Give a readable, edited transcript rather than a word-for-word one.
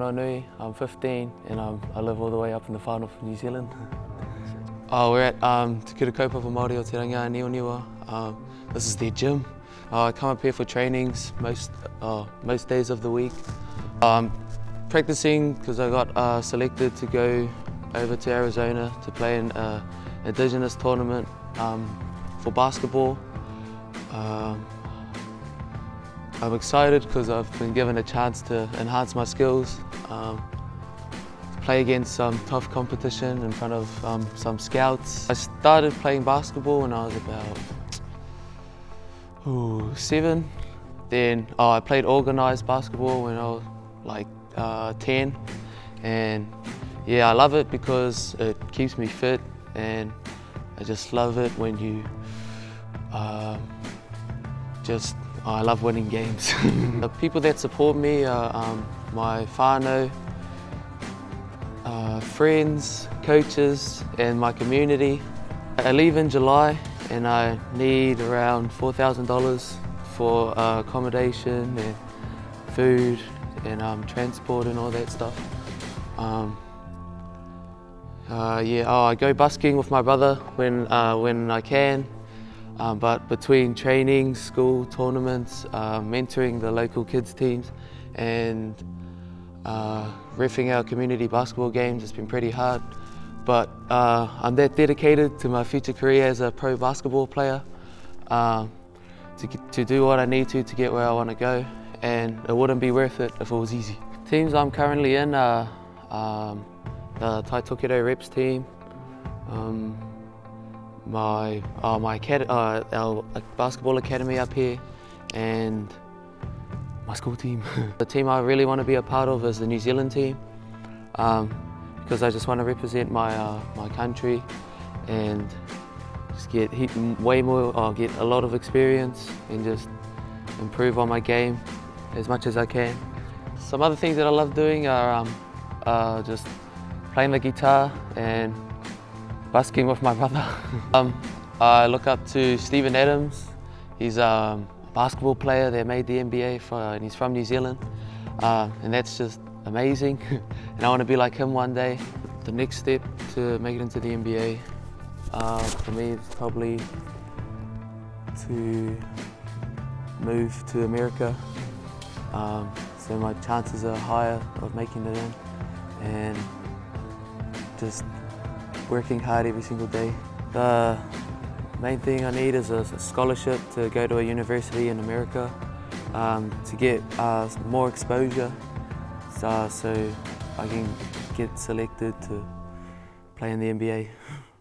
Whanganui. I'm 15 and I live all the way up in the far north of New Zealand. We're at Te Kura Kaupapa Māori o Te Rangiā Niuaniwa. This is their gym. I come up here for trainings most days of the week. I'm practicing because I got selected to go over to Arizona to play in an Indigenous tournament for basketball. I'm excited because I've been given a chance to enhance my skills, to play against some tough competition in front of some scouts. I started playing basketball when I was about 7. Then I played organised basketball when I was like 10, and yeah, I love it because it keeps me fit, and I just love it when you I love winning games. The people that support me are my whānau, friends, coaches, and my community. I leave in July and I need around $4,000 for accommodation and food and transport and all that stuff. I go busking with my brother when I can. But between trainings, school, tournaments, mentoring the local kids teams and reffing our community basketball games, it's been pretty hard. But I'm that dedicated to my future career as a pro basketball player to do what I need to get where I want to go, and it wouldn't be worth it if it was easy. Teams I'm currently in are the Tai Tokerau Reps team, our basketball academy up here, and my school team. The team I really want to be a part of is the New Zealand team, because I just want to represent my country and just get get a lot of experience and just improve on my game as much as I can. Some other things that I love doing are just playing the guitar and busking with my brother. I look up to Steven Adams. He's a basketball player that made the NBA and he's from New Zealand. And that's just amazing. And I want to be like him one day. The next step to make it into the NBA for me is probably to move to America. So my chances are higher of making it in, and just working hard every single day. The main thing I need is a scholarship to go to a university in America to get more exposure, so I can get selected to play in the NBA.